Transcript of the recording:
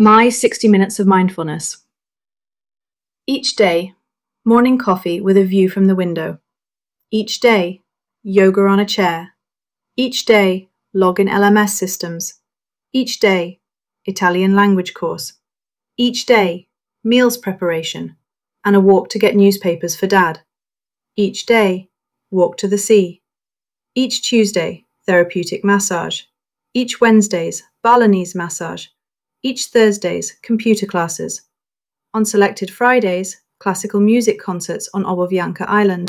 My 60 Minutes of Mindfulness. Each day, morning coffee with a view from the window. Each day, yoga on a chair. Each day, login LMS systems. Each day, Italian language course. Each day, meals preparation and a walk to get newspapers for Dad. Each day, walk to the sea. Each Tuesday, therapeutic massage. Each Wednesdays, Balinese massage. Each Thursdays, computer classes. On selected Fridays, classical music concerts on Obovianka Island.